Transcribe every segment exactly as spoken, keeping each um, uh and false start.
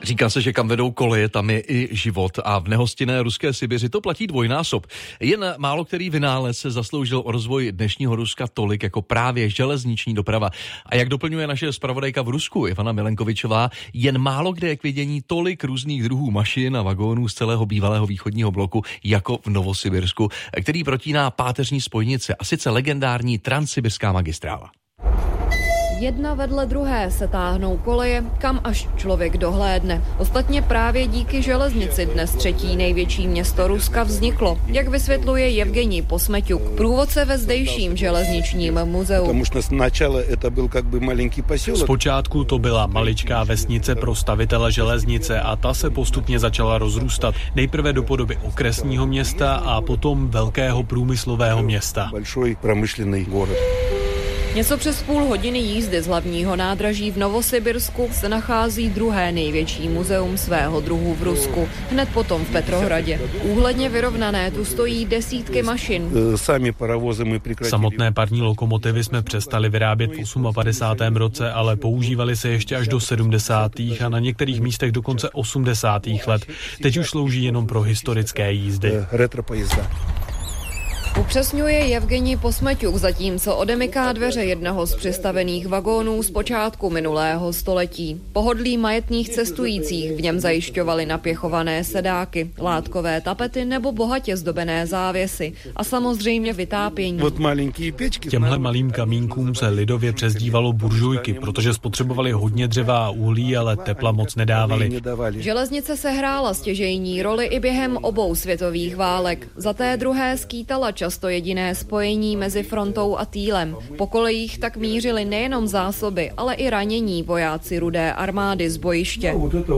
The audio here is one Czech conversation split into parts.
Říká se, že kam vedou koleje, tam je i život a v nehostinné ruské Sibiři to platí dvojnásob. Jen málo který vynález se zasloužil o rozvoj dnešního Ruska tolik jako právě železniční doprava. A jak doplňuje naše zpravodajka v Rusku Ivana Milenkovičová, jen málo kde je k vidění tolik různých druhů mašin a vagónů z celého bývalého východního bloku jako v Novosibirsku, který protíná páteřní spojnice a sice legendární transsibirská magistrála. Jedna vedle druhé se táhnou koleje, kam až člověk dohlédne. Ostatně právě díky železnici dnes třetí největší město Ruska vzniklo, jak vysvětluje Jevgenij Posmeťuk, průvodce ve zdejším železničním muzeu. Zpočátku to byla maličká vesnice pro stavitele železnice a ta se postupně začala rozrůstat. Nejprve do podoby okresního města a potom velkého průmyslového města. Něco přes půl hodiny jízdy z hlavního nádraží v Novosibirsku se nachází druhé největší muzeum svého druhu v Rusku, hned potom v Petrohradě. Úhledně vyrovnané tu stojí desítky mašin. Samotné parní lokomotivy jsme přestali vyrábět v padesátém osmém roce, ale používali se ještě až do sedmdesátých a na některých místech dokonce osmdesátých let. Teď už slouží jenom pro historické jízdy. Upřesňuje Jevgenij Posmeťuk, zatímco odemyká dveře jednoho z přistavených vagónů z počátku minulého století. Pohodlí majetných cestujících v něm zajišťovaly napěchované sedáky, látkové tapety nebo bohatě zdobené závěsy a samozřejmě vytápění. Těmhle malým kamínkům se lidově přezdívalo buržujky, protože spotřebovali hodně dřeva a uhlí, ale tepla moc nedávali. Železnice sehrála stěžejní roli i během obou světových válek. Za té druhé skýtala často jediné spojení mezi frontou a týlem. Po kolejích tak mířili nejenom zásoby, ale i ranění vojáci Rudé armády z bojiště.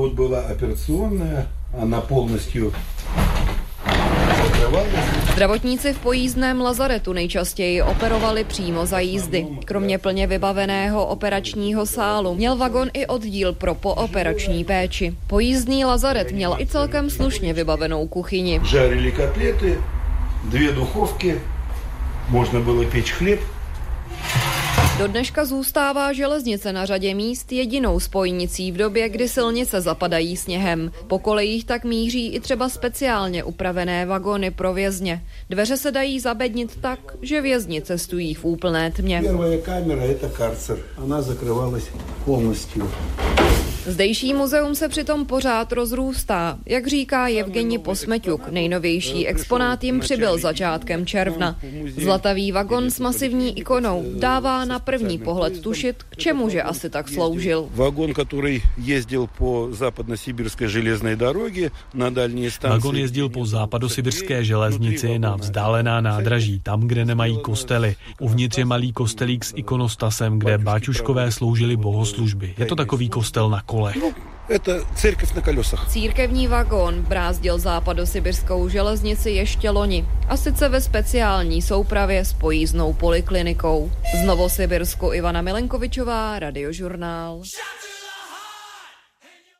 Zdravotníci v pojízdném lazaretu nejčastěji operovali přímo za jízdy. Kromě plně vybaveného operačního sálu měl vagon i oddíl pro pooperační péči. Pojízdný lazaret měl i celkem slušně vybavenou kuchyni. Žárili kotlety, dvě duchovky, možná bylo pěč chléb. Do dneška zůstává železnice na řadě míst jedinou spojnicí v době, kdy silnice zapadají sněhem. Po kolejích tak míří i třeba speciálně upravené vagony pro vězně. Dveře se dají zabednit tak, že vězni cestují v úplné tmě. První kamera je karcer. Ona zakryvalась plnostью. Zdejší muzeum se přitom pořád rozrůstá. Jak říká Jevgenij Posmeťuk, nejnovější exponát jim přibyl začátkem června. Zlatavý vagon s masivní ikonou dává na první pohled tušit, k čemuže asi tak sloužil. Vagon, který jezdil po západnosibirské železné doroze na dální stanci. Vagon jezdil po západosibirské železnici na vzdálená nádraží, tam, kde nemají kostely. Uvnitř je malý kostelík s ikonostasem, kde báčuškové sloužili bohoslužby. Je to takový kostel na kolech. Это церковь на колесах. Církevní vagón brázdil západosibirskou železnici ještě loni, a sice ve speciální soupravě s pojízdnou poliklinikou. Z Novosibirsku Ivana Milenkovičová, Radiožurnál.